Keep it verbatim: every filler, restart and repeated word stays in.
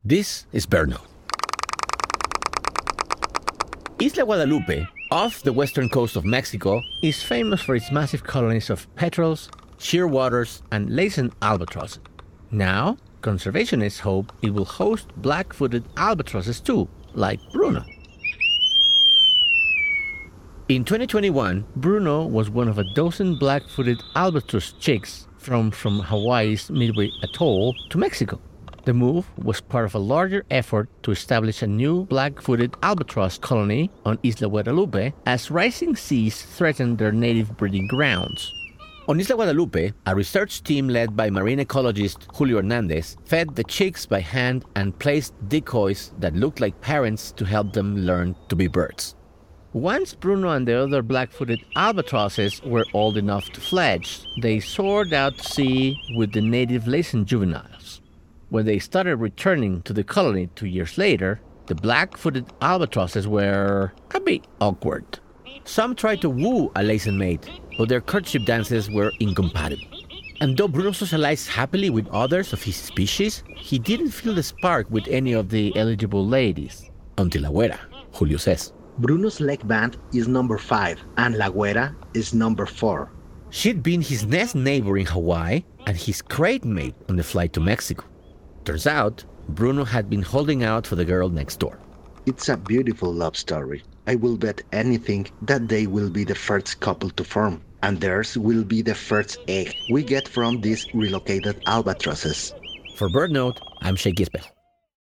This is BirdNote. Isla Guadalupe, off the western coast of Mexico, is famous for its massive colonies of petrels, shearwaters, and Laysan albatrosses. Now, conservationists hope it will host black-footed albatrosses too, like Bruno. In twenty twenty-one, Bruno was one of a dozen black-footed albatross chicks from, from Hawaii's Midway Atoll to Mexico. The move was part of a larger effort to establish a new black-footed albatross colony on Isla Guadalupe as rising seas threatened their native breeding grounds. On Isla Guadalupe, a research team led by marine ecologist Julio Hernandez fed the chicks by hand and placed decoys that looked like parents to help them learn to be birds. Once Bruno and the other black-footed albatrosses were old enough to fledge, they soared out to sea with the native Laysan juveniles. When they started returning to the colony two years later, the black-footed albatrosses were a bit awkward. Some tried to woo a Laysan mate, but their courtship dances were incompatible. And though Bruno socialized happily with others of his species, he didn't feel the spark with any of the eligible ladies. Until La Güera, Julio says. Bruno's leg band is number five, and La Güera is number four. She'd been his nest neighbor in Hawaii and his crate mate on the flight to Mexico. Turns out, Bruno had been holding out for the girl next door. It's a beautiful love story. I will bet anything that they will be the first couple to form, and theirs will be the first egg we get from these relocated albatrosses. For BirdNote, I'm Sheikh Espejo.